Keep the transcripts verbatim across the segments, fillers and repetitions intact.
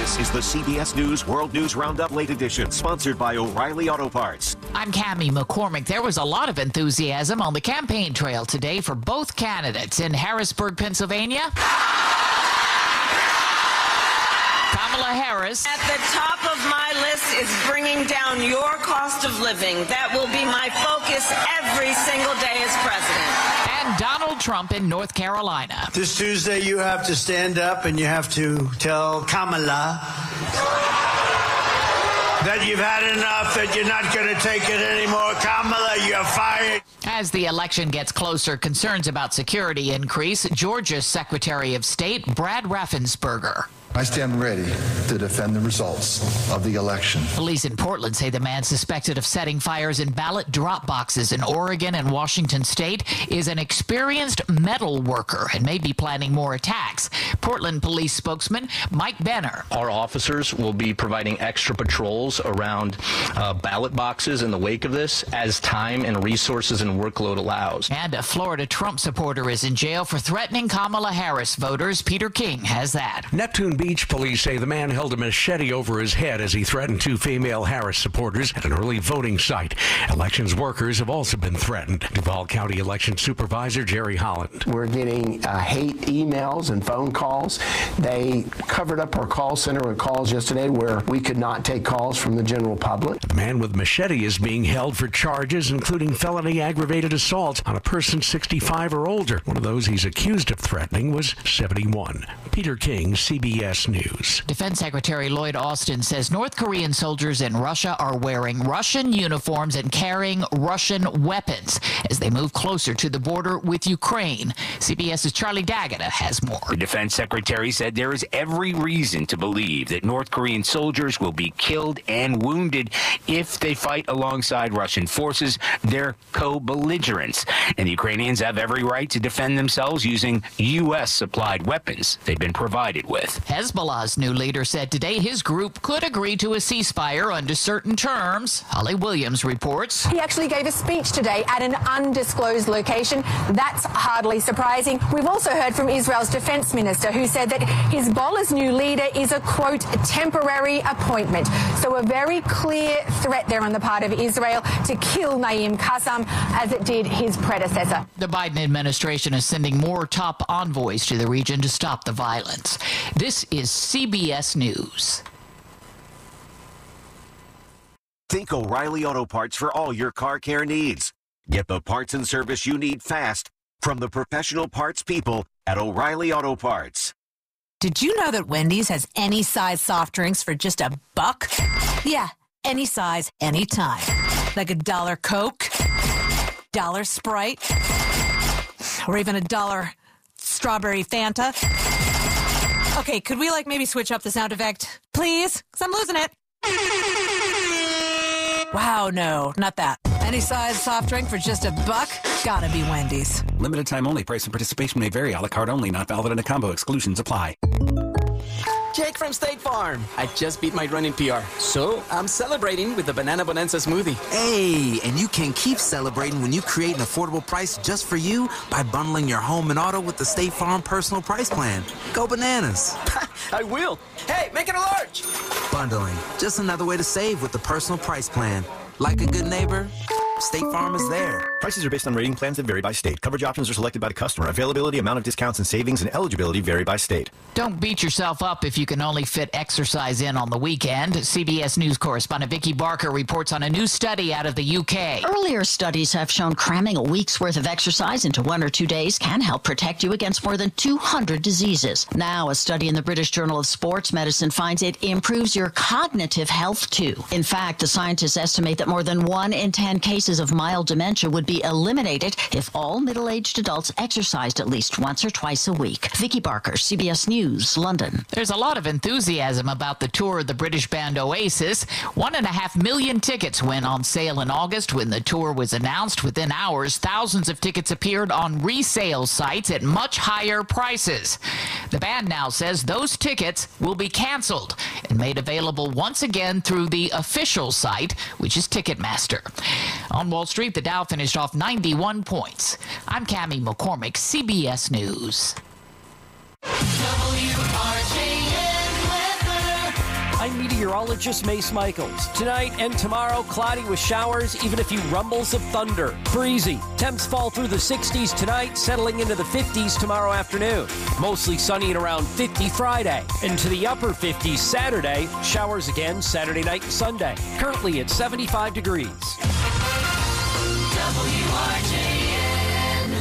This is the C B S News World News Roundup Late Edition, sponsored by O'Reilly Auto Parts. I'm Cammie McCormick. There was a lot of enthusiasm on the campaign trail today for both candidates in Harrisburg, Pennsylvania. Kamala Harris. At the top of my list is bringing down your cost of living. That will be my focus every single day as president. And Donald Trump in North Carolina. This Tuesday, you have to stand up and you have to tell Kamala that you've had enough, that you're not going to take it anymore. Kamala, you're fired. As the election gets closer, concerns about security increase. Georgia's Secretary of State, Brad Raffensperger. I stand ready to defend the results of the election. Police in Portland say the man suspected of setting fires in ballot drop boxes in Oregon and Washington state is an experienced metal worker and may be planning more attacks. Portland police spokesman Mike Benner. Our officers will be providing extra patrols around uh, ballot boxes in the wake of this as time and resources and workload allows. And a Florida Trump supporter is in jail for threatening Kamala Harris voters. Peter King has that. Neptune Beach police say the man held a machete over his head as he threatened two female Harris supporters at an early voting site. Elections workers have also been threatened. Duval County Election Supervisor Jerry Holland. We're getting uh, hate emails and phone calls. They covered up our call center with calls yesterday where we could not take calls from the general public. The man with machete is being held for charges including felony aggravated assault on a person sixty-five or older. One of those he's accused of threatening was seventy-one. Peter King, C B S News. Defense Secretary Lloyd Austin says North Korean soldiers in Russia are wearing Russian uniforms and carrying Russian weapons as they move closer to the border with Ukraine. CBS's Charlie D'Agata has more. The defense secretary said there is every reason to believe that North Korean soldiers will be killed and wounded if they fight alongside Russian forces. They're co-belligerents, and the Ukrainians have every right to defend themselves using U S supplied weapons they've been provided with. Hezbollah's new leader said today his group could agree to a ceasefire under certain terms. Holly Williams reports. He actually gave a speech today at an undisclosed location. That's hardly surprising. We've also heard from Israel's defense minister who said that Hezbollah's new leader is a, quote, temporary appointment. So a very clear threat there on the part of Israel to kill Naim Qassem as it did his predecessor. The Biden administration is sending more top envoys to the region to stop the violence. This is C B S News. Think O'Reilly Auto Parts for all your car care needs. Get the parts and service you need fast from the professional parts people at O'Reilly Auto Parts. Did you know that Wendy's has any size soft drinks for just a buck? Yeah, any size, anytime. Like a dollar Coke, dollar Sprite, or even a dollar strawberry Fanta. Okay, could we like maybe switch up the sound effect, please? Because I'm losing it. Wow, no, not that. Any size soft drink for just a buck? Gotta be Wendy's. Limited time only. Price and participation may vary. A la carte only. Not valid in a combo. Exclusions apply. Jake from State Farm. I just beat my running P R, so I'm celebrating with the Banana Bonanza smoothie. Hey, and you can keep celebrating when you create an affordable price just for you by bundling your home and auto with the State Farm Personal Price Plan. Go bananas. I will. Hey, make it a large. Bundling. Just another way to save with the Personal Price Plan. Like a good neighbor, State Farm is there. Prices are based on rating plans that vary by state. Coverage options are selected by the customer. Availability, amount of discounts and savings, and eligibility vary by state. Don't beat yourself up if you can only fit exercise in on the weekend. C B S News correspondent Vicki Barker reports on a new study out of the U K. Earlier studies have shown cramming a week's worth of exercise into one or two days can help protect you against more than two hundred diseases. Now, a study in the British Journal of Sports Medicine finds it improves your cognitive health, too. In fact, the scientists estimate that more than one in ten cases of mild dementia would be eliminated if all middle-aged adults exercised at least once or twice a week. Vicki Barker, C B S News, London. There's a lot of enthusiasm about the tour of the British band Oasis. One and a half million tickets went on sale in August when the tour was announced. Within hours, thousands of tickets appeared on resale sites at much higher prices. The band now says those tickets will be canceled and made available once again through the official site, which is Ticketmaster. On Wall Street, the Dow finished off ninety-one points. I'm Cammie McCormick, C B S News. W R J N weather. meteorologist Mace Michaels. Tonight and tomorrow, cloudy with showers, even a few rumbles of thunder. Breezy. Temps fall through the sixties tonight, settling into the fifties tomorrow afternoon. Mostly sunny and around fifty Friday. Into the upper fifties Saturday. Showers again Saturday night and Sunday. Currently at seventy-five degrees. W R J N.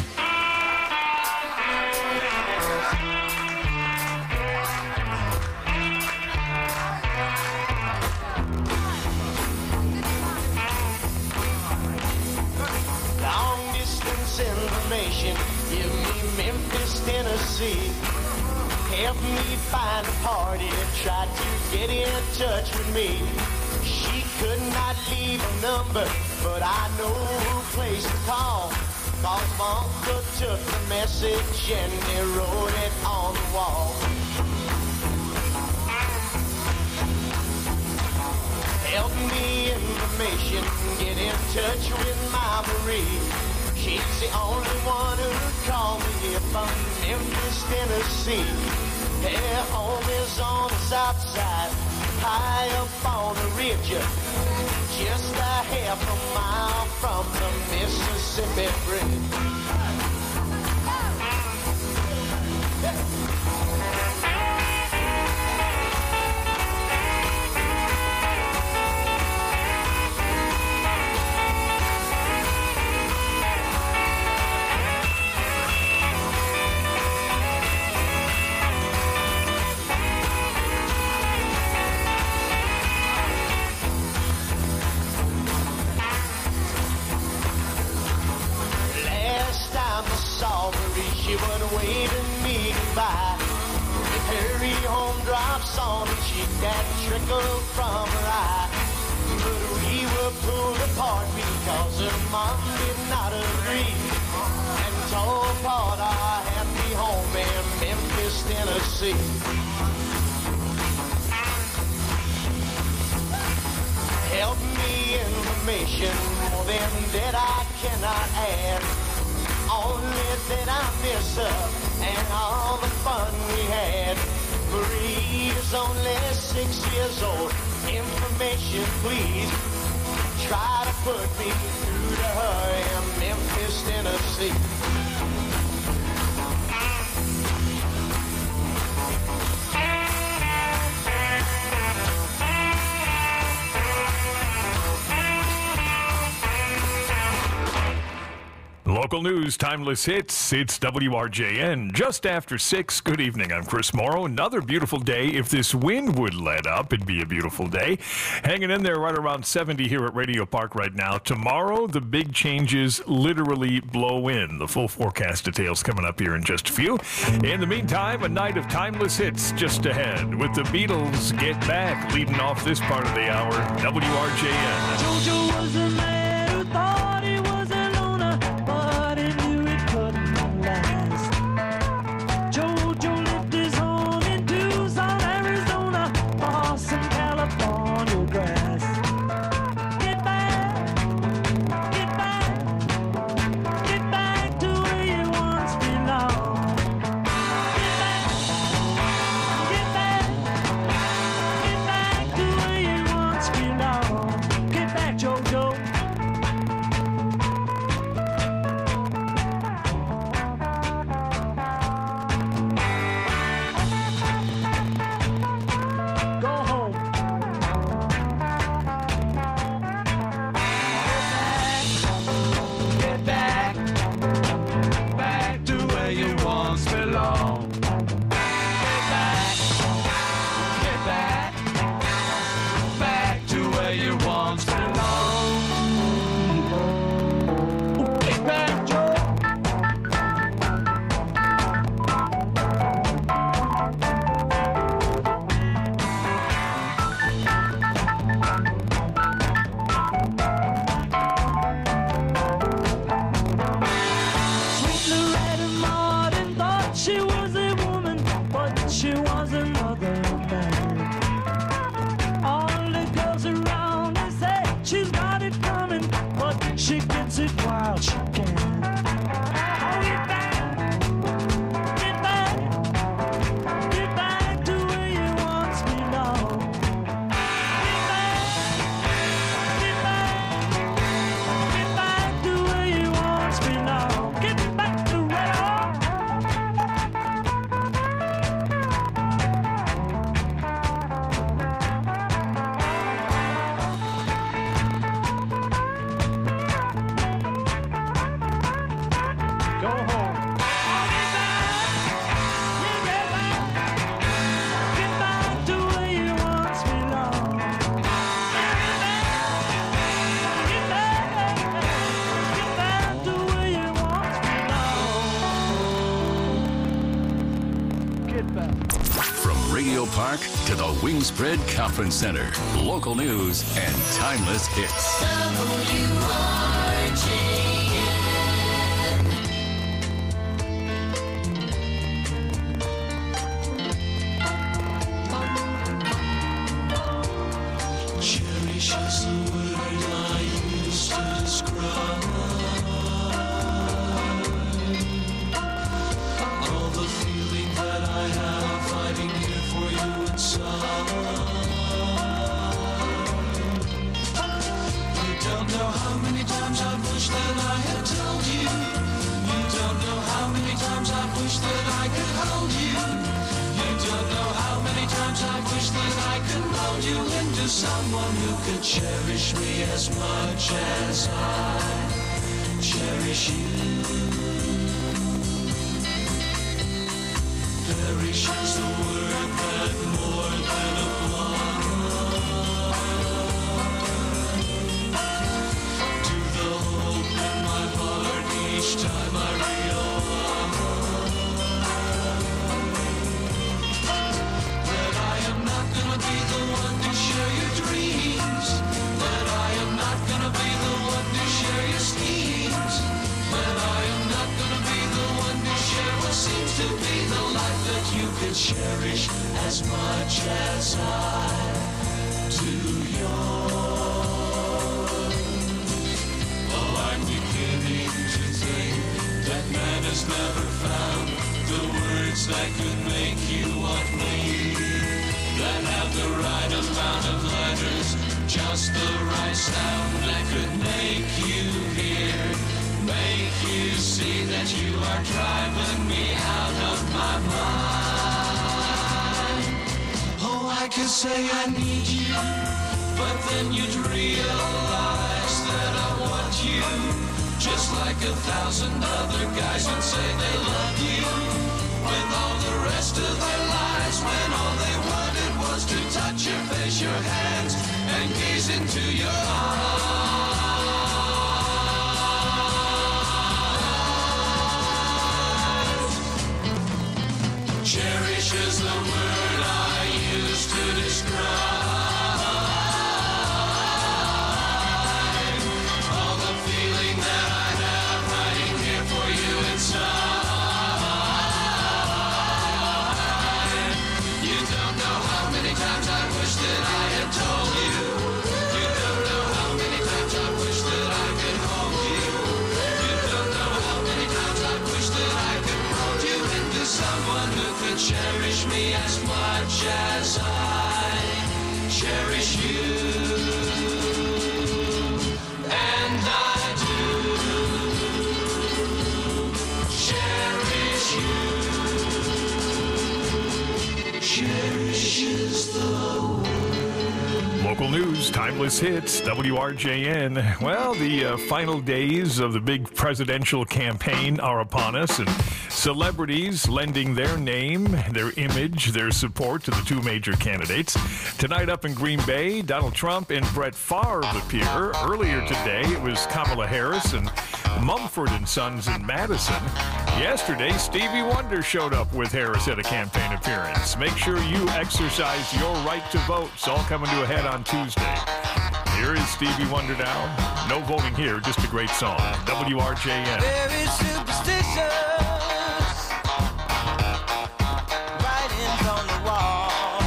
Long distance information, give me Memphis, Tennessee. Help me find a party that tried to get in touch with me. She could not leave a number, but I know who place to call. Cause my uncle took the message and he wrote it on the wall. Help me information, get in touch with my Marie. She's the only one who called me here from Memphis, Tennessee. Their home is on the south side, high up on the ridge, just a half a mile from the Mississippi Bridge. She would wave at me goodbye. If hurry home drops on, she got trickle from her eye. But we were pulled apart because her mom did not agree and told apart our happy home in Memphis, Tennessee. Help me information, more than that I cannot add. Only that I miss her and all the fun we had. Marie is only six years old. Information, please. Try to put me through to her in Memphis, Tennessee. Local news, timeless hits. It's W R J N. Just after six. Good evening. I'm Chris Morrow. Another beautiful day. If this wind would let up, it'd be a beautiful day. Hanging in there right around seventy here at Radio Park right now. Tomorrow, the big changes literally blow in. The full forecast details coming up here in just a few. In the meantime, a night of timeless hits just ahead with the Beatles Get Back leading off this part of the hour. W R J N. Jojo was a man who thought he was a loner, but he knew it couldn't last. Jojo lived his home in Tucson, Arizona, for some California grass. Get back, get back, get back to where you once belonged. Get back, get back, get back to where you once belonged. Get back, Jojo. Park to the Wingspread Conference Center. Local news and timeless hits. W R J N. Cherish is the word I use to describe all the feeling that I have fighting here for you inside. You don't know how many times I wish that I had told you. You don't know how many times I wish that I could hold you. You don't know how many times I wish that I could mold you into someone who could cherish me as much as I cherish you. Perish is the word that more than applies to the hope in my heart each time I realize that I am not gonna be the one to share your dreams, that I am not gonna be the one to share your schemes, that I am not gonna be the one to share what seems to be the life that you could cherish as much as I do yours. Oh, I'm beginning to think that man has never found the words that could make you want me, that have the right amount of letters, just the right sound that could make you hear, make you see that you are driving me out of my mind. Oh, I could say I need you, but then you'd realize that I want you, just like a thousand other guys would say they love you, with all the rest of their lives, when all they wanted was to touch your face, your hands, and gaze into your eyes. Cherish is the word I use to describe all the feeling that I have hiding here for you inside. You don't know how many times I wish that I had told you. You don't know how many times I wish that I could hold you. You don't know how many times I wish that I could mold you into someone who could cherish me as much as I cherish you. And I do cherish you. Cherish is the Local news, timeless hits, W R J N. Well, the uh, final days of the big presidential campaign are upon us, and celebrities lending their name, their image, their support to the two major candidates. Tonight up in Green Bay, Donald Trump and Brett Favre appear. Earlier today, it was Kamala Harris and Mumford and Sons in Madison. Yesterday, Stevie Wonder showed up with Harris at a campaign appearance. Make sure you exercise your right to vote. It's all coming to a head on Tuesday. Here is Stevie Wonder now. No voting here, just a great song. W R J N. very superstitious. Writings on the wall.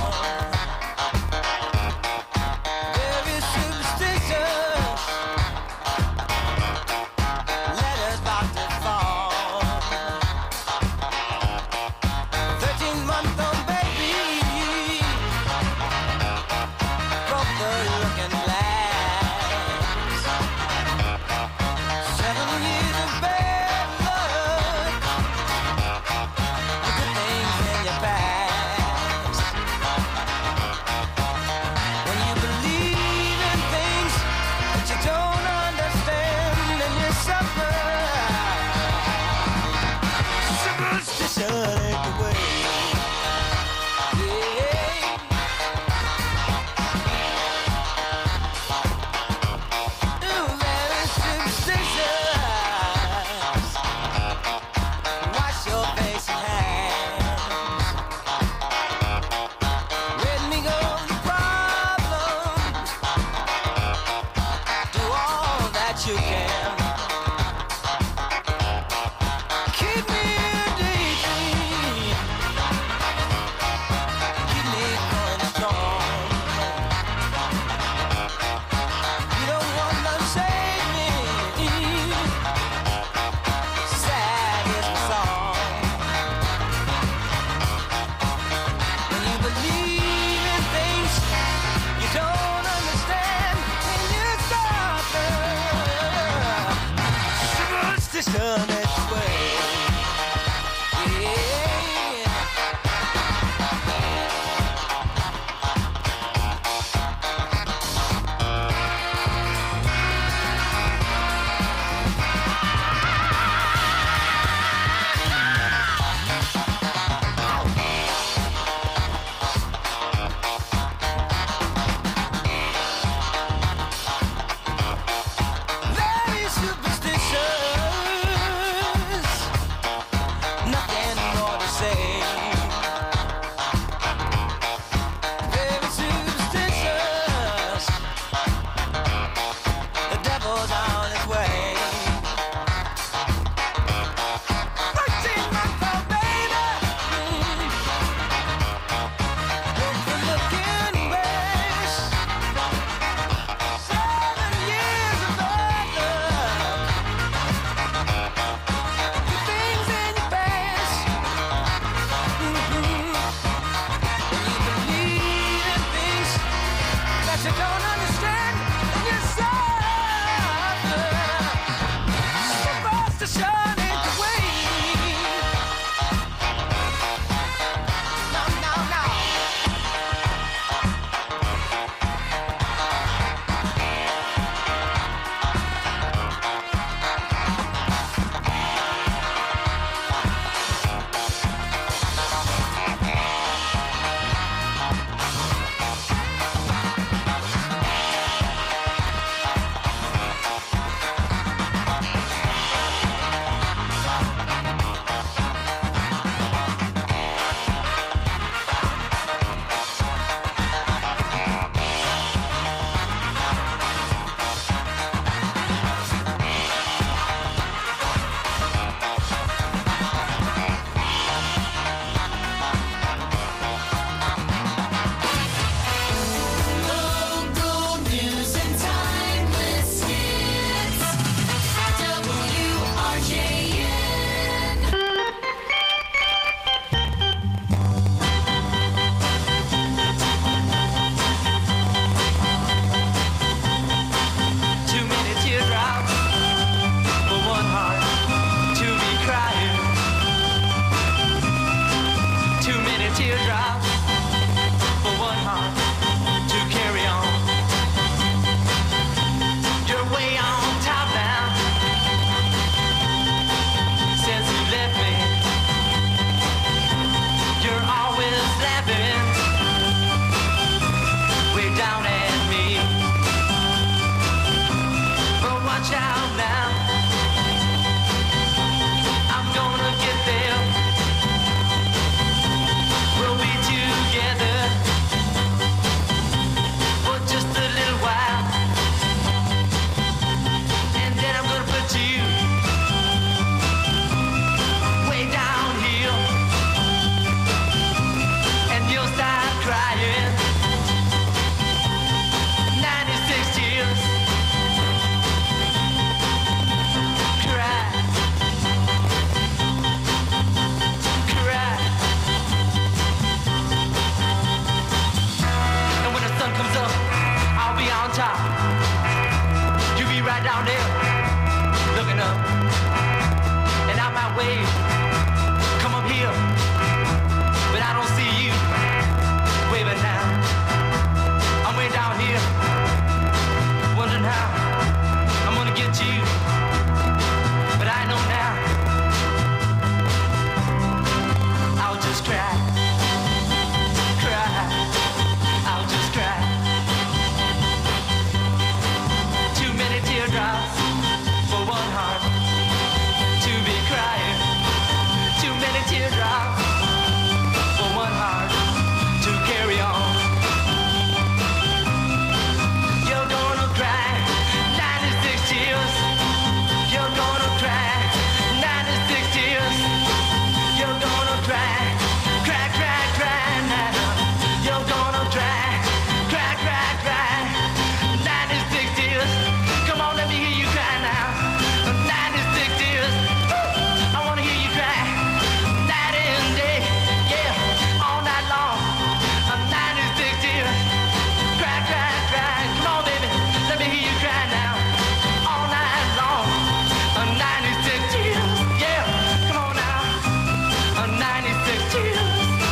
Very superstitious. Letters about to fall. Thirteen-month-old baby broke the looking glass. Seven years of bad luck top. You be right down there, looking up. And out my way, come up here. But I don't see you waving now. I'm way down here, wondering how I'm gonna get to you. But I know now, I'll just cry, cry, I'll just cry. Too many teardrops for one heart to be crying. Too many teardrops for one heart to carry on. You're gonna cry ninety-six tears. You're gonna cry ninety-six tears. You're gonna cry, cry, cry, cry now. You're gonna cry, cry, cry, cry ninety-six tears. Come on, let me hear you cry now. ninety-six tears. I wanna hear you cry night and day. Yeah, all night long. ninety-six tears. Cry, cry, cry. Come on, baby, let me hear you cry now. All night long. ninety-six tears. Yeah, come on now. ninety-six tears.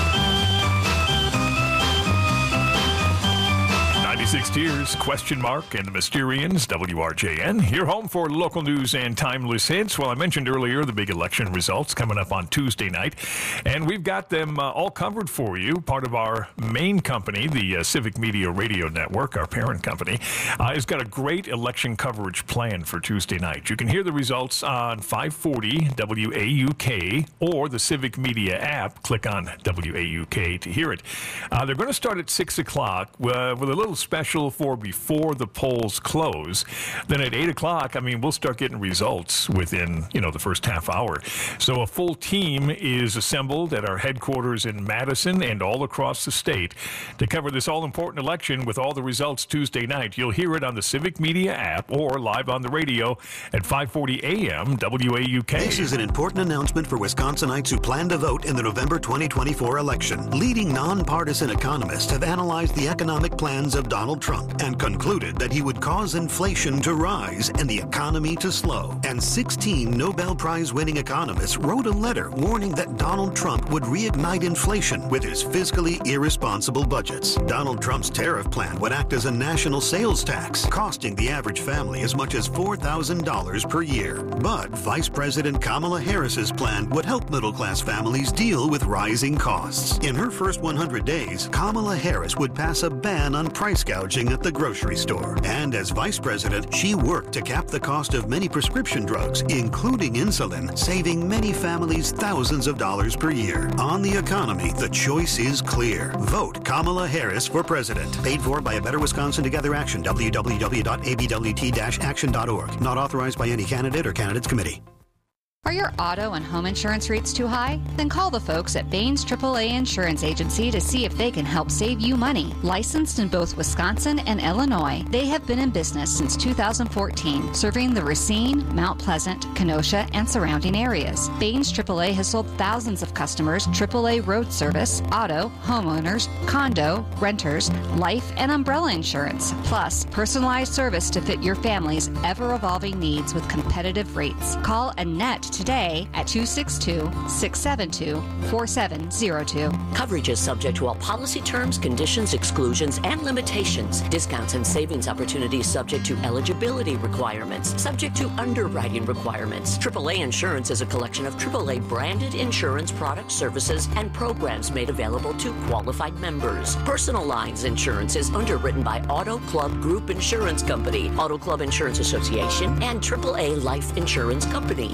ninety-six Tears, Question Mark, and the Mysterians, W R J N. You're home for local news and timeless hits. Well, I mentioned earlier the big election results coming up on Tuesday night, and we've got them uh, all covered for you. Part of our main company, the uh, Civic Media Radio Network, our parent company, uh, has got a great election coverage plan for Tuesday night. You can hear the results on five forty W A U K or the Civic Media app. Click on W A U K to hear it. Uh, they're going to start at six o'clock uh, with a little special for before the polls close. Then at eight o'clock, I mean, we'll start getting results within, you know, the first half hour. So a full team is assembled at our headquarters in Madison and all across the state to cover this all-important election with all the results Tuesday night. You'll hear it on the Civic Media app or live on the radio at five forty A M W A U K. This is an important announcement for Wisconsinites who plan to vote in the November twenty twenty-four election. Leading nonpartisan economists have analyzed the economic plans of Donald Trump and concluded that he would cause inflation to rise and the economy to slow. And sixteen Nobel Prize-winning economists wrote a letter warning that Donald Trump would reignite inflation with his fiscally irresponsible budgets. Donald Trump's tariff plan would act as a national sales tax, costing the average family as much as four thousand dollars per year. But Vice President Kamala Harris's plan would help middle-class families deal with rising costs. In her first one hundred days, Kamala Harris would pass a ban on price gouging at the grocery store. And as vice president, she worked to cap the cost of many prescription drugs, including insulin, saving many families thousands of dollars per year. On the economy, the choice is clear. Vote Kamala Harris for president. Paid for by A Better Wisconsin Together Action, w w w dot a b w t dash action dot org. Not authorized by any candidate or candidates committee. Are your auto and home insurance rates too high? Then call the folks at Baines triple A Insurance Agency to see if they can help save you money. Licensed in both Wisconsin and Illinois, they have been in business since two thousand fourteen, serving the Racine, Mount Pleasant, Kenosha, and surrounding areas. Baines triple A has sold thousands of customers triple A road service, auto, homeowners, condo, renters, life, and umbrella insurance, plus personalized service to fit your family's ever-evolving needs with competitive rates. Call Annette today at two six two, six seven two, four seven zero two. Coverage is subject to all policy terms, conditions, exclusions, and limitations. Discounts and savings opportunities subject to eligibility requirements, subject to underwriting requirements. triple A Insurance is a collection of triple A branded insurance products, services, and programs made available to qualified members. Personal lines insurance is underwritten by Auto Club Group Insurance Company, Auto Club Insurance Association, and triple A Life Insurance Company.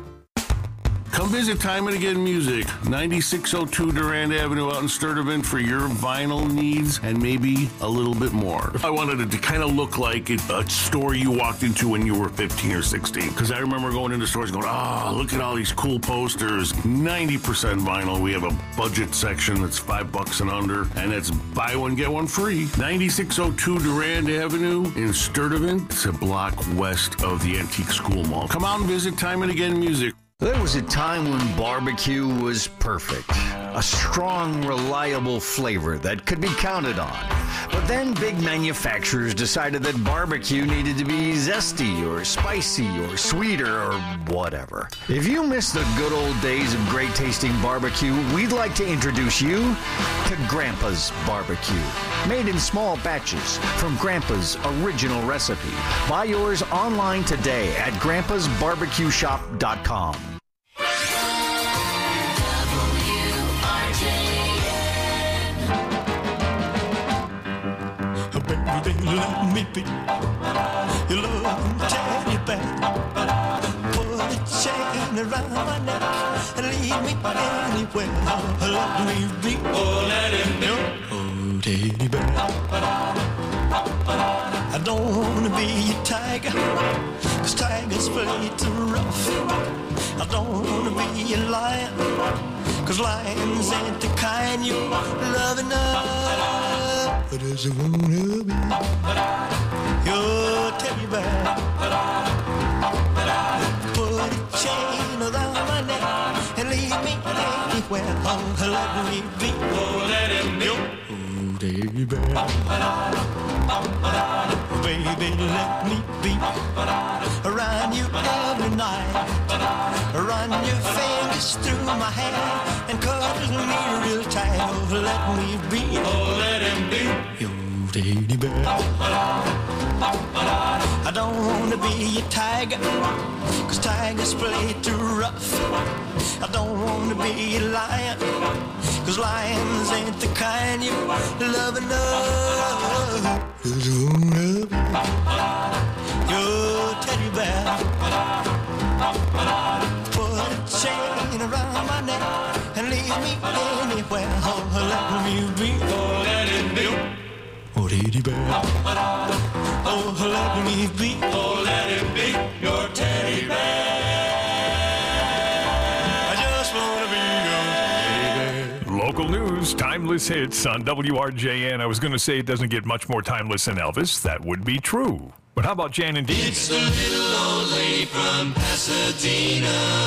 Come visit Time and Again Music, ninety-six oh two Durand Avenue out in Sturtevant for your vinyl needs and maybe a little bit more. I wanted it to kind of look like it, a store you walked into when you were fifteen or sixteen. Because I remember going into stores going, oh, look at all these cool posters. ninety percent vinyl. We have a budget section that's five bucks and under, and it's buy one, get one free. ninety-six oh two Durand Avenue in Sturtevant. It's a block west of the Antique School Mall. Come out and visit Time and Again Music. There was a time when barbecue was perfect. A strong, reliable flavor that could be counted on. But then big manufacturers decided that barbecue needed to be zesty or spicy or sweeter or whatever. If you miss the good old days of great tasting barbecue, we'd like to introduce you to Grandpa's Barbecue. Made in small batches from Grandpa's original recipe. Buy yours online today at grandpas barbecue shop dot com. Baby, let me be your little teddy bear. Put a chain around my neck and lead me anywhere. Let me be, oh, let him be your teddy bear. I don't wanna be a tiger, 'cause tigers play too rough. I don't wanna be a lion, 'cause lions ain't the kind you love enough. But I just wanna be your teddy bear. Put a chain around my neck and lead me anywhere. Oh, let me be, oh, let him be your teddy bear. Baby, let me be around you every night. Run your fingers through my hair and cuddle me real tight. Oh, let me be, oh, let him be your teddy bear. I don't wanna be a tiger, 'cause tigers play too rough. I don't wanna be a lion, 'cause lions ain't the kind you love enough. Just wanna be your teddy bear. Put a chain around my neck and leave me anywhere. Oh, let me be, oh, let it be, oh, teddy bear. Oh, let me be, oh, let it be your teddy bear. I just wanna be your teddy bear. Local news, timeless hits on W R J N. I was going to say it doesn't get much more timeless than Elvis. That would be true. But how about Jan and Dean? It's the little old lady from Pasadena.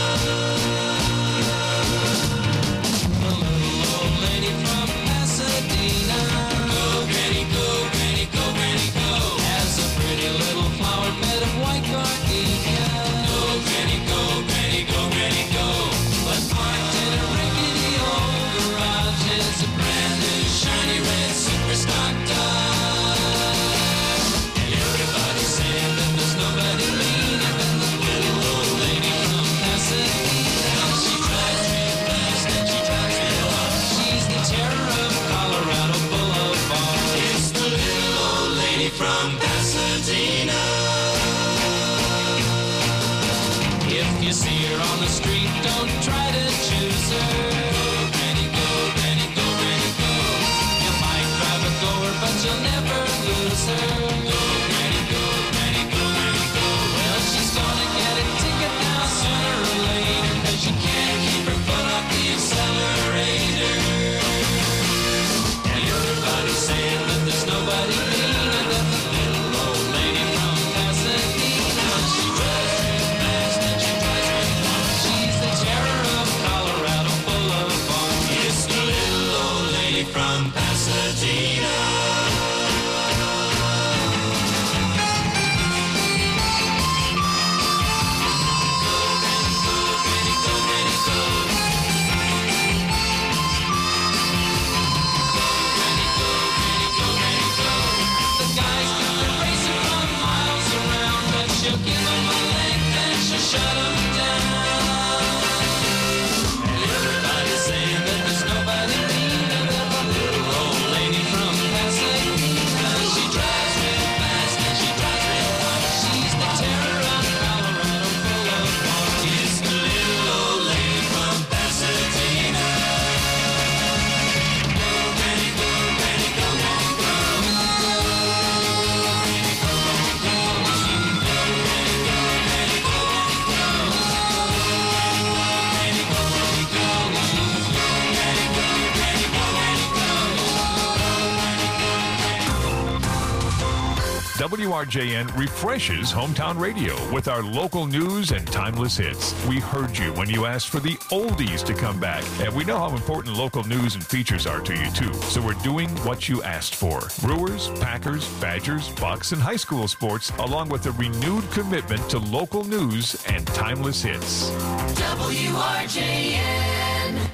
The little old lady from Pasadena. Go, Granny, go, Granny, go, Granny, go. Has a pretty little flower bed of white gardenia. Go, Granny, go, Granny, go, Granny, go. But parked in a rickety old garage is a brand new shiny red super stock Dodge. From Pasadena. If you see her on the street, don't try to choose her. Go, Granny, go, Granny, go, Granny, go. You might drive a goer, but you'll never lose her. Go, Granny, go, Granny, go, Granny, go. Well, she's gonna get a ticket now sooner or later, 'cause she can't keep her foot off the accelerator. And everybody's saying that there's nobody meaner than the little old lady from Pasadena. She drives real fast and she drives real far. She's the terror of Colorado Boulevard. It's the little old lady from Pasadena. W R J N refreshes hometown radio with our local news and timeless hits. We heard you when you asked for the oldies to come back, and we know how important local news and features are to you too. So we're doing what you asked for. Brewers, Packers, Badgers, Bucks, and high school sports, along with a renewed commitment to local news and timeless hits. W R J N.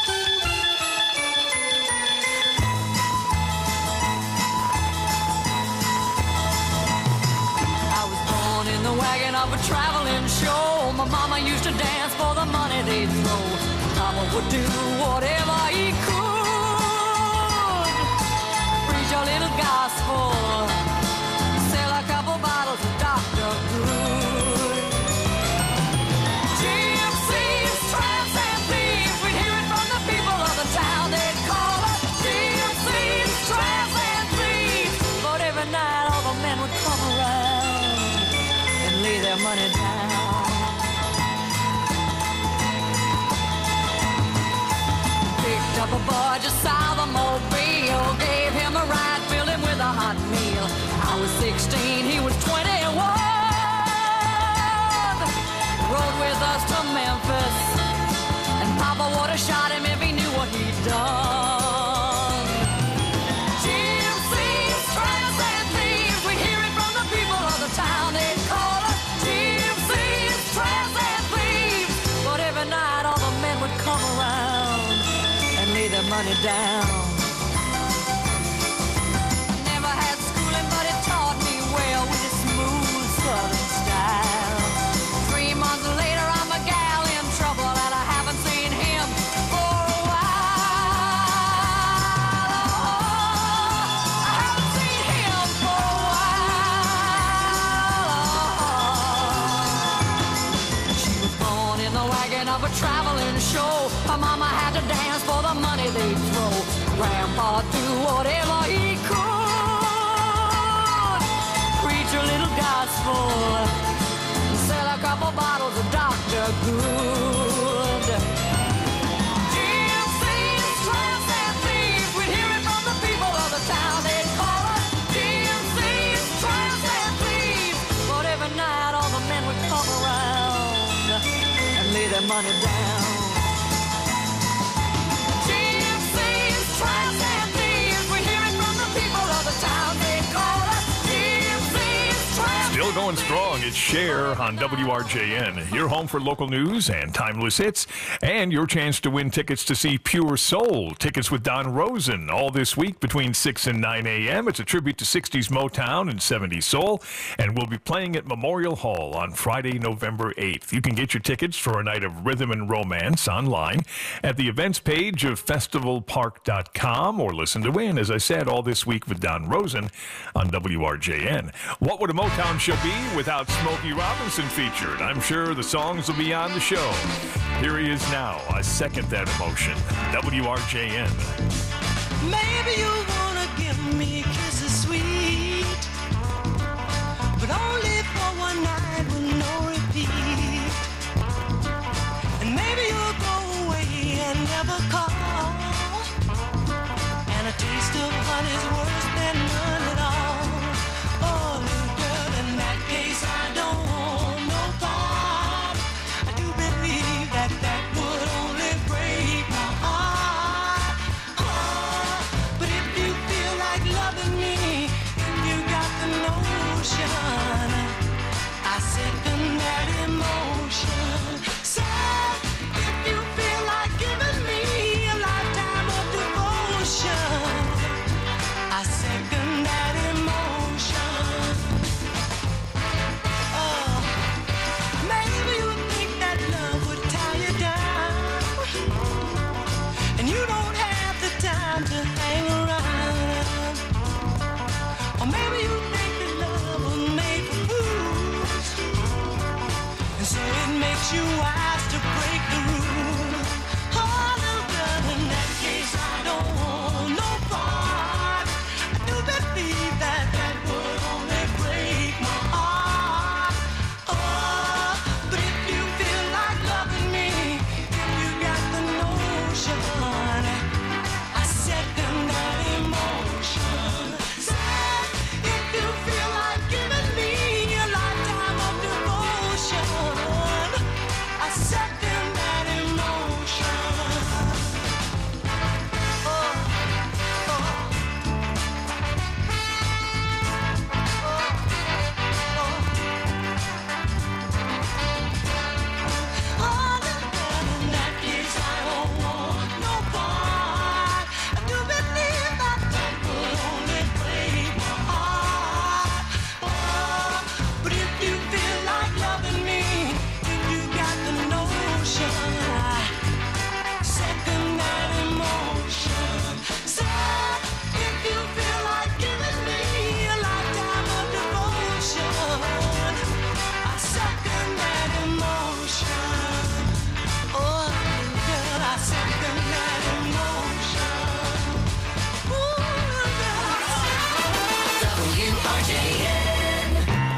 In the wagon of a traveling show, my mama used to dance for the money they'd throw. Papa would do whatever he could, preach a little gospel, sell a couple bottles of Doctor Good. Gypsies, tramps, and thieves, we'd hear it from the people of the town. They'd call us gypsies, tramps, and thieves. But every night all the men would come around, lay their money down. Picked up a boy just south of Mobile, gave him a ride, filled him with a hot meal. I was sixteen, he was twenty-one. Rode with us to Memphis, and Papa would have shot him if he knew what he'd done. Gypsies, tramps, and thieves, we hear it from the people of the town. They'd call us gypsies, tramps, and thieves. But every night all the men would come around and lay their money down. Never had schooling, but it taught me well with a smooth southern style. Three months later, I'm a gal in trouble, and I haven't seen him for a while. Oh, I haven't seen him for a while. She was born in the wagon of a traveling show. Her mama had to dance for the money they'd throw. Grandpa do whatever he could, preach a little gospel, sell a couple bottles of Doctor Good. Gypsies, tramps, and thieves, we'd hear it from the people of the town. They'd call us gypsies, tramps, and thieves. But every night all the men would come around and lay their money down. Gypsies, tramps, and thieves, we hear it from the people of the town. They call us gypsies, tramps. Still going strong. It's Cher on W R J N. Your home for local news and timeless hits, and your chance to win tickets to see Pure Soul. Tickets with Don Rosen all this week between six and nine a.m. It's a tribute to sixties Motown and seventies soul, and we'll be playing at Memorial Hall on Friday, November eighth. You can get your tickets for a night of rhythm and romance online at the events page of festival park dot com, or listen to win, as I said, all this week with Don Rosen on W R J N. What would a Motown show be without Smokey Robinson featured? I'm sure the songs will be on the show. Here he is now. I second that emotion. W R J N. Maybe you wanna give me kisses sweet, but only for one night with no repeat. And maybe you'll go away and never call, and a taste of honey's worse than none at all. Oh, little girl, in that case I don't want no part. I do believe that that would only break my heart. Oh, but if you feel like loving me, if you got the notion, I second that emotion. So if you feel like giving me a lifetime of devotion, I second that emotion. Oh, maybe you think that love would tie you down, and you don't have the time to hang around. Or maybe you think that love will make fools, and so it makes you wise to break the rules. Oh, little girl, in that case I don't want no part. I do believe that that would only break my heart. Oh, but if you feel like loving me, if you got the notion, I second that emotion. Say, if you feel like R J N.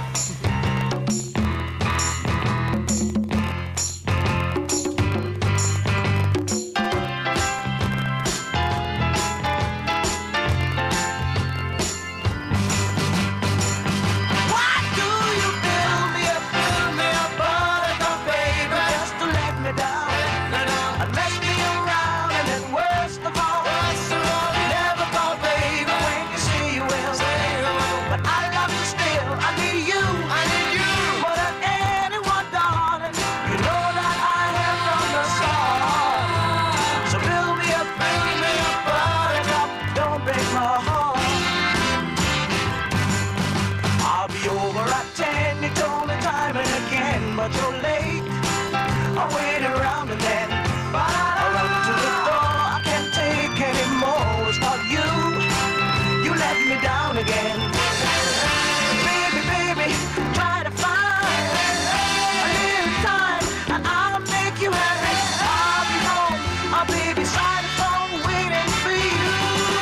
Why do you build me up, build me up, buttercup, baby, just to let me down, and mess me around, and then worst of all, you never call, baby, when you say you will. But I love you still, I need you, I need you more than anyone, darling. You know that I have from the start. So build me up, build me up, buttercup, don't break my heart. I'll be over at ten, you told me time and again, but you're late. I'll wait around and then I'll run to the door. I can't take anymore. It's not you. You let me down again. Baby, baby, try to find a little time and I'll make you happy. I'll be home. I'll be beside the phone waiting for you.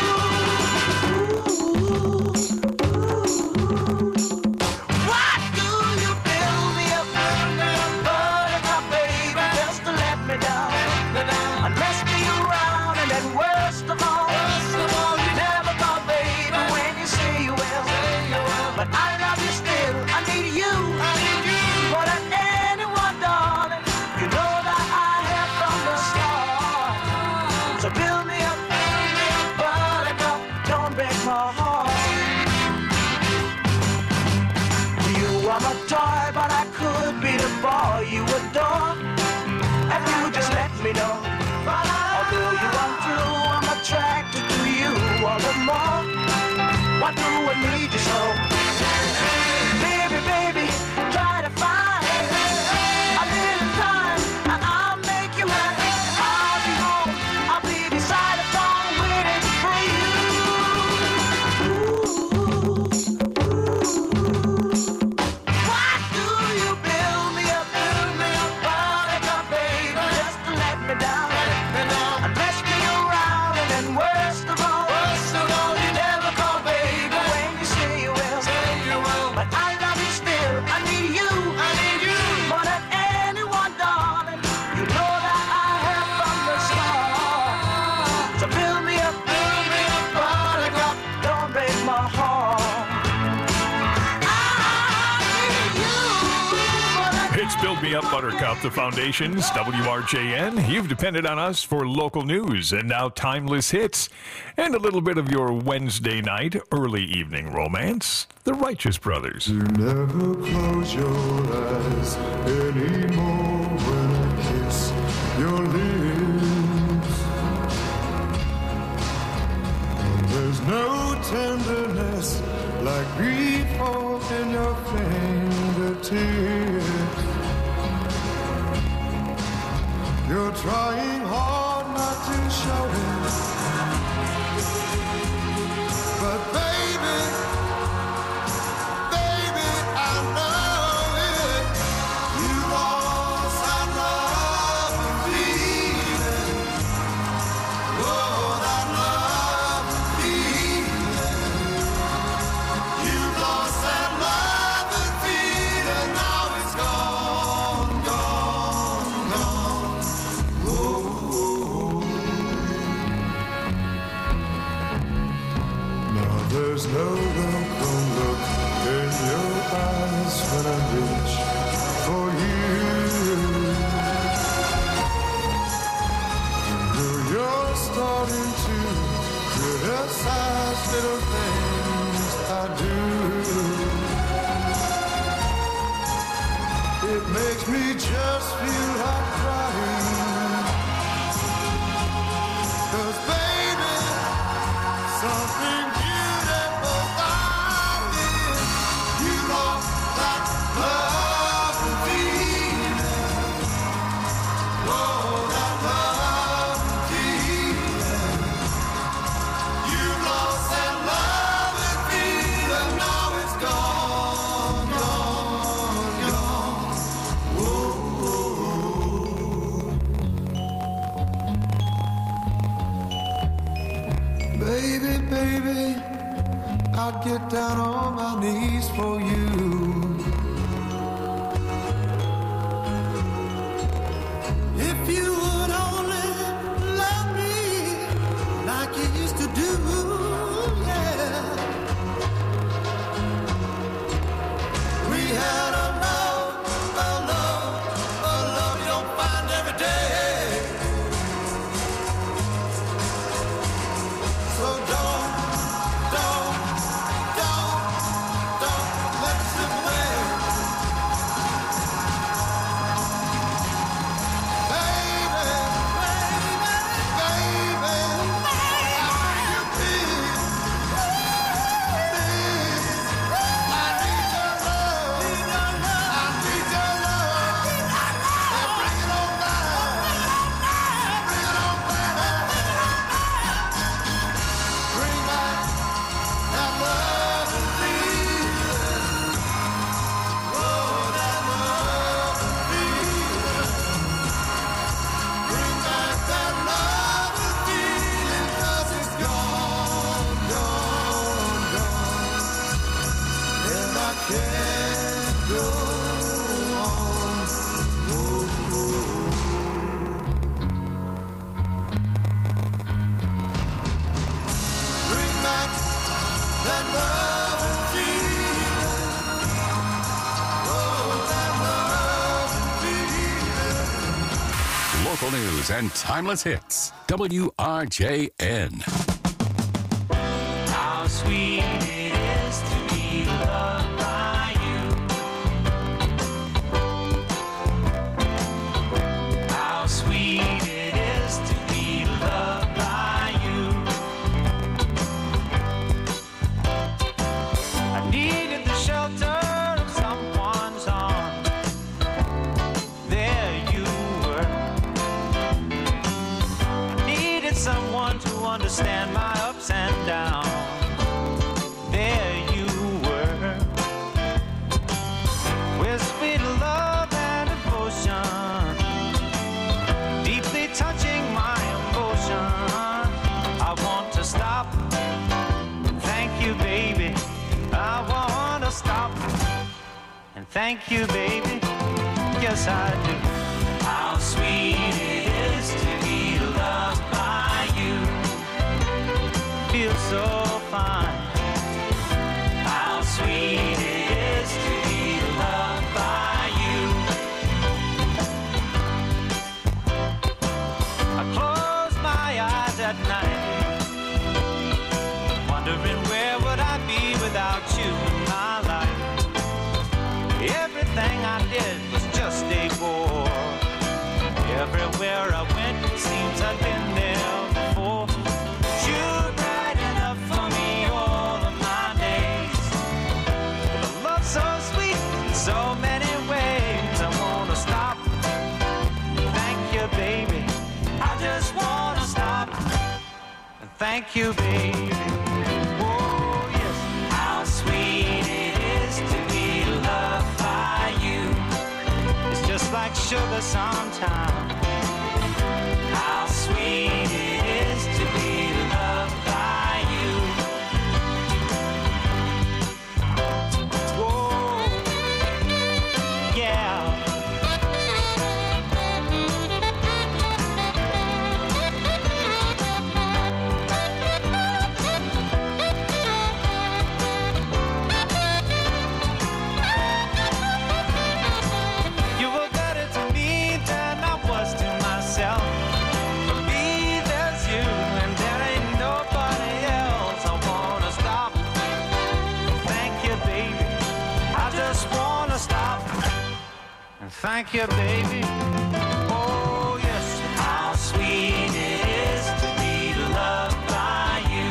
Why do you build me up, build me up, buttercup, baby, just to let me down, and mess me around, and then worst of all, you never call, baby, when you say you will. But I love you still, I need you, I need you more than anyone, darling. You know that I have from the start. So build me up, build me up, buttercup, don't break my heart. You are my toy, but I could be the boy you adore. If you just let me know. Although you are true, I'm attracted to you all the more. Why do I need you so? Baby, baby, try to find a little time and I'll make you happy. I'll be home, I'll be beside the phone waiting for you. Why do you build me up, build me up, buttercup, baby, just to let me down, and mess me around, and then worst of all, you never call, baby, when you say you will. But I love you still, I need you, I need you more than anyone, darling. You know that I have from the start. So build me up, build me up, buttercup, don't break my heart. It's Build Me Up, Buttercup, the Foundations, W R J N. You've depended on us for local news and now timeless hits and a little bit of your Wednesday night, early evening romance, The Righteous Brothers. Never close your eyes anymore when I kiss your lips. And there's no tenderness like grief all in your fingertips. You're trying hard not to show it, but baby, baby, I know it. You lost that love and feeling. Oh, that love and feeling. You lost that love and feeling. Now it's gone, gone, gone. Now there's no welcome look in your eyes when I reach for you. Though you're starting to criticize little things I do, it makes me just feel like crying. 'Cause baby, something beautiful about it. You lost that love and feeling. Oh, that love and feeling. You lost that love and feeling. Now it's gone, gone, gone. Whoa, whoa, whoa. I'd get down on my knees for you. If you would only love me like you used to do, yeah. We had a love, a love, a love you don't find every day. So don't, don't, don't, don't let it slip away. Baby, baby, baby, I need you, please. I need your love. I need your love. And bring it on down. Bring it on down. Bring back that love and feeling. Oh, that love and feeling. Bring back that love and feeling, 'cause it's gone, gone, gone. And I can't go on. Oh, oh. Bring back that love and feeling. Oh, that love and feeling. Local news and timeless hits. W R J N. How sweet it is to be loved by you. How sweet it is to be loved by you. I needed the shelter of someone's arms. There you were. I needed someone to understand my ups and downs. There you were. With sweet love and devotion, deeply touching my emotion. I want to stop. Thank you, baby. I want to stop. And thank you, baby. Yes, I do. How sweet it is to be loved by you. Feels so fine. How sweet it is to be loved by you. I close my eyes at night, wondering where would I be without you in my life. Everything I did was just a bore. Everywhere I went, it seems I've been there before. You're right enough for me all of my days. With a love so sweet in so many ways. I wanna stop. Thank you, baby. I just wanna stop. And thank you, baby. Oh, yes. How sweet it is to be loved by you. It's just like sugar sometimes. How sweet it is to be loved by you. Whoa, yeah. You were better to me than I was to myself. For me, there's you, and there ain't nobody else. I wanna stop. Thank you, baby. I just wanna stop. And thank you, baby. Oh, yes. How sweet it is to be loved by you.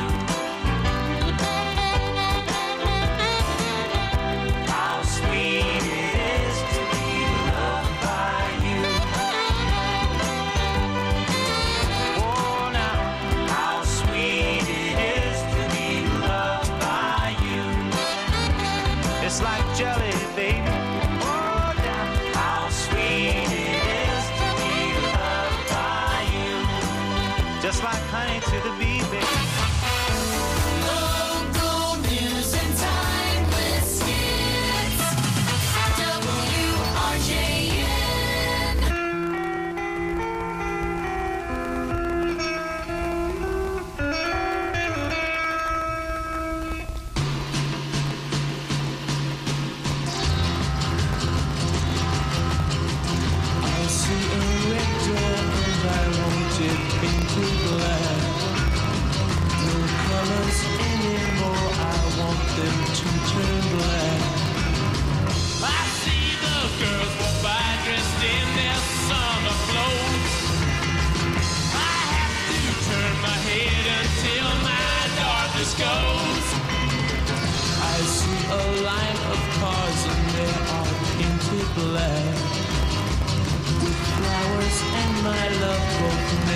How sweet it is to be loved by you. Oh, now, how sweet it is to be loved by you. It's like jelly, baby. Oh, now, how sweet it is to be loved by you. Just like honey to the bee, baby. Local news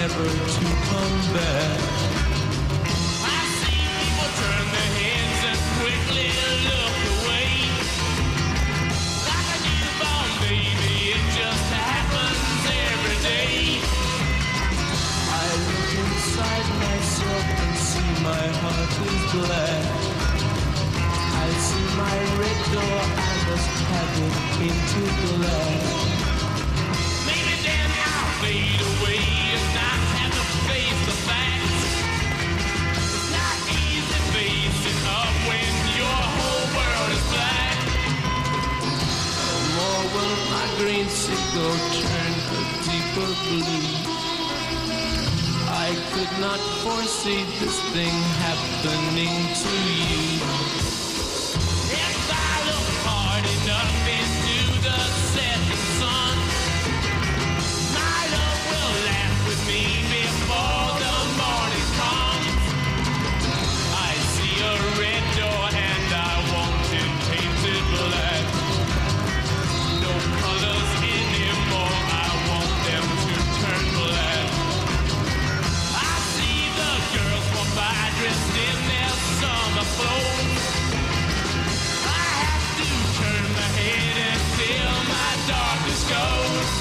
never to come back. I see people turn their heads and quickly look away. Like a newborn baby, it just happens every day. I look inside myself and see my heart is black. I see my red door, I must have it into black. Maybe then I'll fade away and not have to face the facts. It's not easy facing up when your whole world is black. No more will my green sickle turn a deeper blue. I could not foresee this thing happening to you. If I look hard enough into the setting sun, my love will laugh with me before the morning comes. I see a red door and I want it painted black. No colors anymore, I want them to turn black. I see the girls walk by dressed in their summer clothes. I have to turn my head until my darkness goes.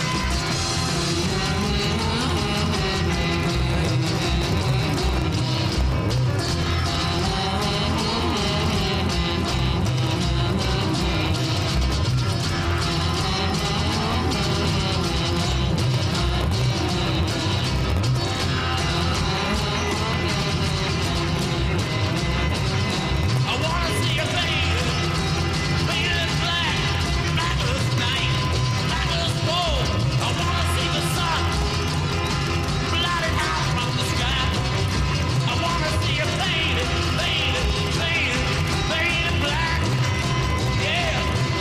I wanna see your face, painted black, black as night, black as gold. I wanna see the sun, blotted out from the sky. I wanna see you painted, painted, painted, painted black. Yeah.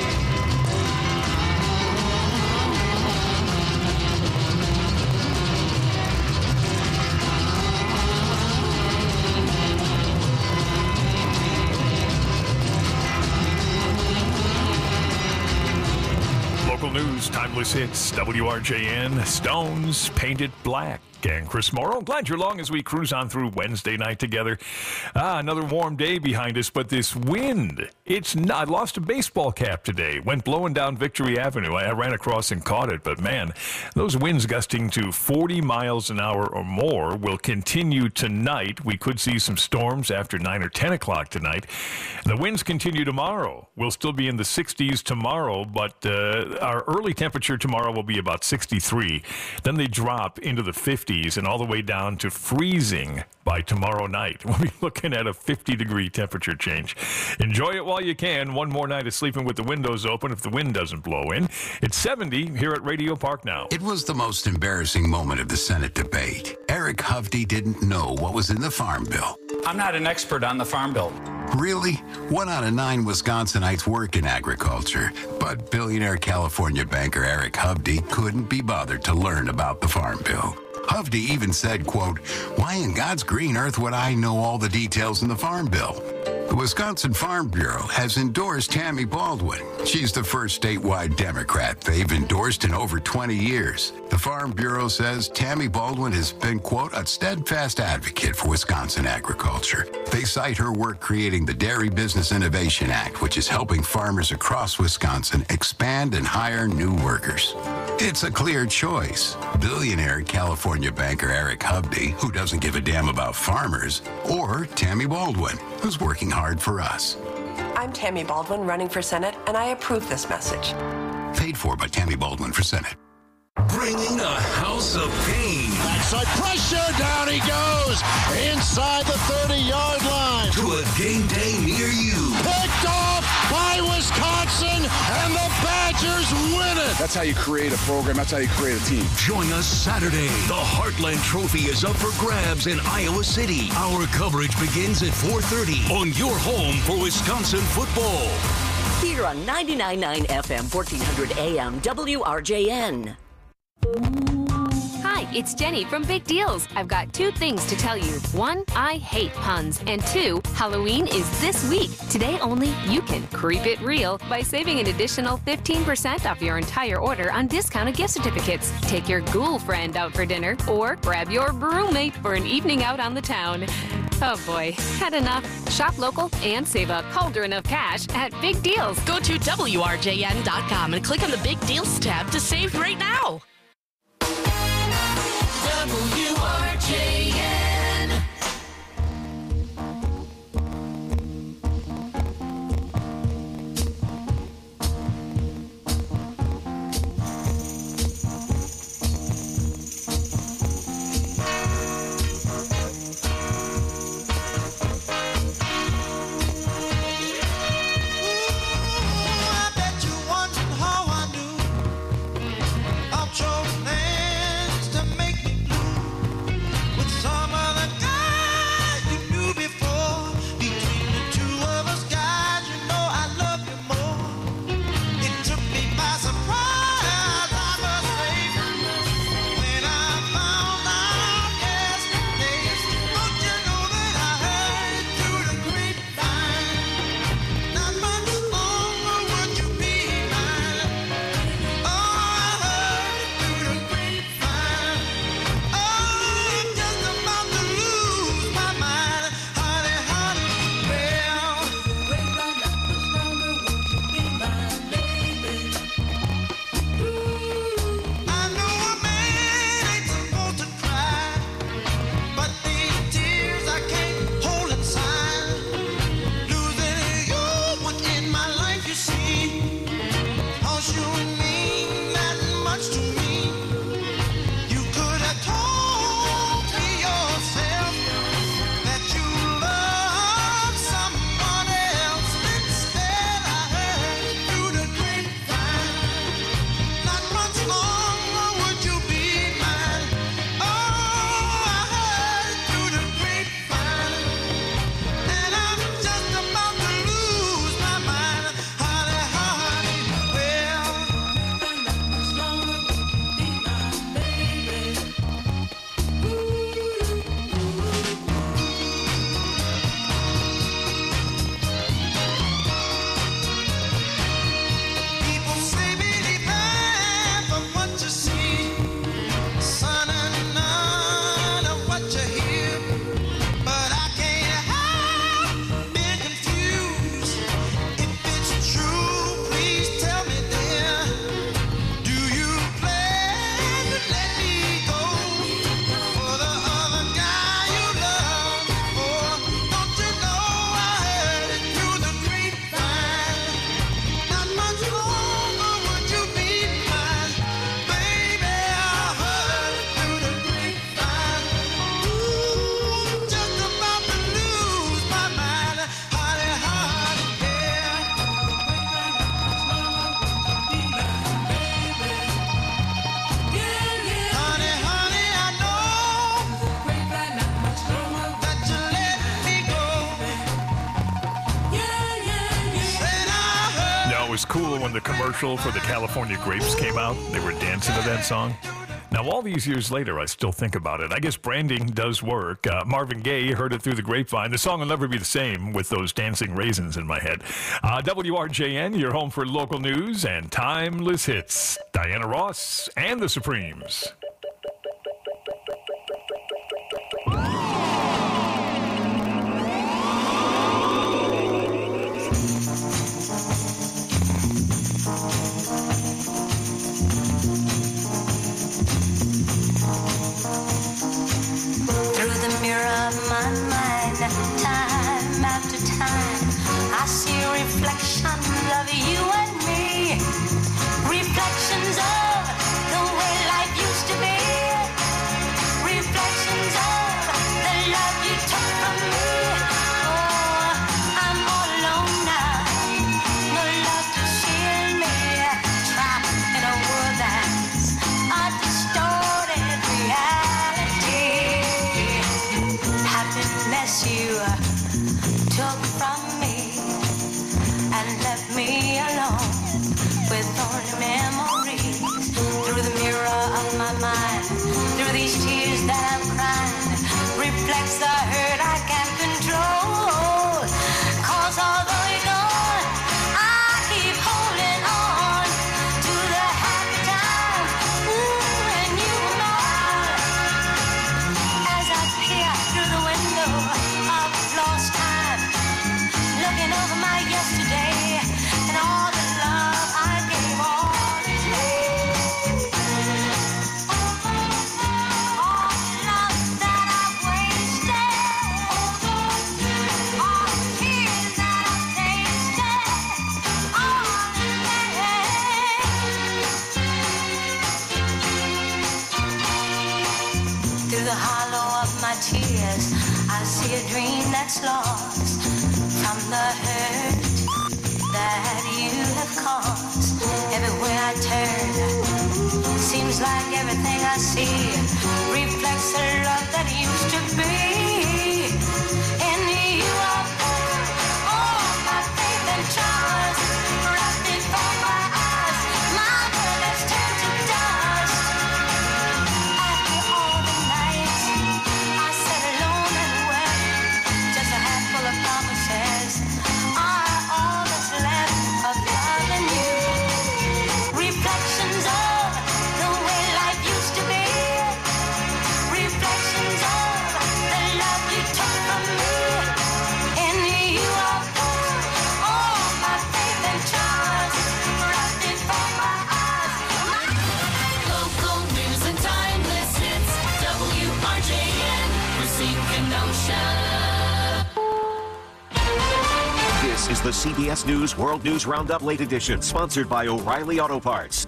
Local news, timeless hits, W R J N, Stones, Painted Black. And Chris Morrow, glad you're along as we cruise on through Wednesday night together. Ah, another warm day behind us, but this wind, it's not, I lost a baseball cap today. Went blowing down Victory Avenue. I, I ran across and caught it, but man, those winds gusting to forty miles an hour or more will continue tonight. We could see some storms after nine or ten o'clock tonight. The winds continue tomorrow. We'll still be in the sixties tomorrow, but uh, our early temperature tomorrow will be about sixty-three. Then they drop into the fifties and all the way down to freezing by tomorrow night. We'll be looking at a fifty degree temperature change. Enjoy it while you can. One more night of sleeping with the windows open if the wind doesn't blow in. It's seventy here at Radio Park now. It was the most embarrassing moment of the Senate debate. Eric Hovde didn't know what was in the Farm Bill. I'm not an expert on the Farm Bill. Really? One out of nine Wisconsinites work in agriculture, but billionaire California banker Eric Hovde couldn't be bothered to learn about the Farm Bill. Hovde even said, quote, "Why in God's green earth would I know all the details in the Farm Bill?" The Wisconsin Farm Bureau has endorsed Tammy Baldwin. She's the first statewide Democrat they've endorsed in over twenty years. The Farm Bureau says Tammy Baldwin has been, quote, "a steadfast advocate for Wisconsin agriculture." They cite her work creating the Dairy Business Innovation Act, which is helping farmers across Wisconsin expand and hire new workers. It's a clear choice. Billionaire California banker Eric Hovde, who doesn't give a damn about farmers, or Tammy Baldwin, who's working hard for us. I'm Tammy Baldwin running for Senate, and I approve this message. Paid for by Tammy Baldwin for Senate. Bringing a house of pain. Backside pressure, down he goes, inside the thirty-yard line. To a game day near you. Picked off by Wisconsin, and the Badgers win it. That's how you create a program. That's how you create a team. Join us Saturday. The Heartland Trophy is up for grabs in Iowa City. Our coverage begins at four thirty on your home for Wisconsin football. Here on ninety-nine point nine F M, fourteen hundred A M, W R J N. Hi, it's Jenny from Big Deals. I've got two things to tell you. One, I hate puns. And two, Halloween is this week. Today only, you can creep it real by saving an additional fifteen percent off your entire order on discounted gift certificates. Take your ghoul friend out for dinner or grab your roommate for an evening out on the town. Oh boy, had enough? Shop local and save a cauldron of cash at Big Deals. Go to W R J N dot com and click on the Big Deals tab to save right now. W R J N. I bet you wondering how I knew I'll show plans to make me blue with some other guy you knew before. Between the two of us, guys, you know I love you more. It took me by surprise, I must say, when I found out yesterday. Don't you know that I heard through the grapevine? Not much longer would you be mine. Oh, I heard it through the grapevine. Oh, I'm just about to lose my mind, honey, honey. Well, grapevine, not much longer would you be mine, baby. I know a man ain't supposed to cry, but these tears I can't hold inside. Losing you was in my life, you see. 'Cause you mean that much to me. You could have told me yourself that you love someone else. Instead, I heard it through the grapevine. Not much longer would you be mine. Oh, I heard it through the grapevine. And I'm just about to lose my mind, honey, honey. Well, not much longer would you be mine, baby. People say believe half of what you see, son, and none of what you hear. But I can't help being confused. If it's true, please tell me, dear. Do you plan to let me go for the other guy you love? Or don't you know I heard it through the grapevine? Not much longer would you be mine, baby. I heard it through the grapevine. Ooh, just about to lose my mind, honey, honey, yeah. Honey, honey, I know that you let me go. Said I heard. Now, it was cool when the commercial for the California grapes came out. They were dancing to that song. Now, all these years later, I still think about it. I guess branding does work. Uh, Marvin Gaye heard it through the grapevine. The song will never be the same with those dancing raisins in my head. Uh, W R J N, your home for local news and timeless hits. Diana Ross and the Supremes. Through the mirror of my mind, time after time, I see reflections of you and me. Reflections of the way life used to be. Reflections of the love you took from me. Oh, I'm all alone now. No love to shield me. Trapped in a world that's a distorted reality. Happiness you took from me and left me alone. Seems like everything I see reflects the love that used to be. In you I put all my faith and trust, right before my eyes. My world has turned to dust. After all the nights I sat alone and wept, just a handful of promises are all that's left of loving you. Reflections of the way life used to be. Reflections of the love you took from me. In you I put all my faith and trust, right before my eyes. Local news and timeless hits. W R J N, Racine Kenosha. This is the C B S News World News Roundup Late Edition, sponsored by O'Reilly Auto Parts.